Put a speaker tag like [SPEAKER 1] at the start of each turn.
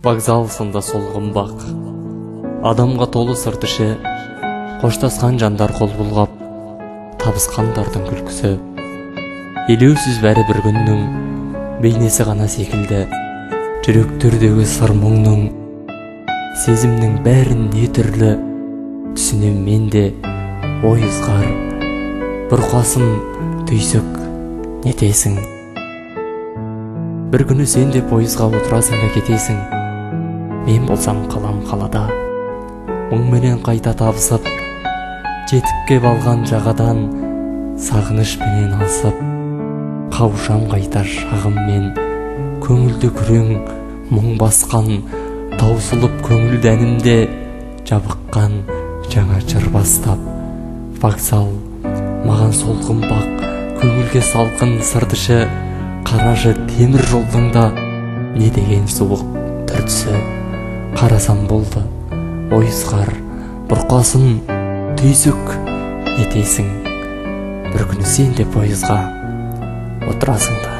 [SPEAKER 1] Вокзал сында солғынбақ, адамға толы сыр тіші, қоштасқан жандар қол бұлғап, табысқандардың күлкісі. Елеусіз бәрі бір күннің бейнесі ғана секілді, жүректердегі сыр мұңның, сезімнің бәрін не түрлі түсінем мен де. Ой ызғар, бұрқасын түйсік нетесің. Бір күні сен де пойызға отырасың да кетесің. Мен болсам қалам қалада, мұңменен қайта табысып, жетіп кеп алған жағадан сағынышпенен алысып, қауышам қайта шағыммен, көңілді күрең мұң басқан, таусылып көңіл дәнімде жабыққан жаңа жыр бастап. Вокзал маған солғынбақ, көңілге салқын сырдышы, қаражы темір жолдың да не деген суық түртісі. Қарасам болды, ой ызғар, бұрқасын түйсік нетесің. Бір күні сен де пойызға отырасың да